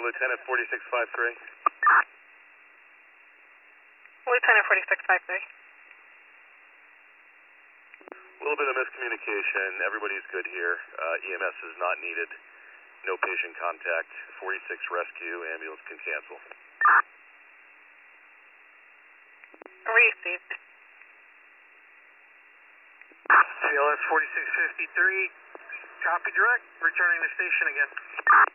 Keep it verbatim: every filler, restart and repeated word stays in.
Lieutenant forty-six five three. Lieutenant forty-six five three. A little bit of miscommunication. Everybody's good here. Uh, E M S is not needed. No patient contact. forty-six rescue. Ambulance can cancel. Received. C L S forty-six fifty-three. Copy direct. Returning to station again.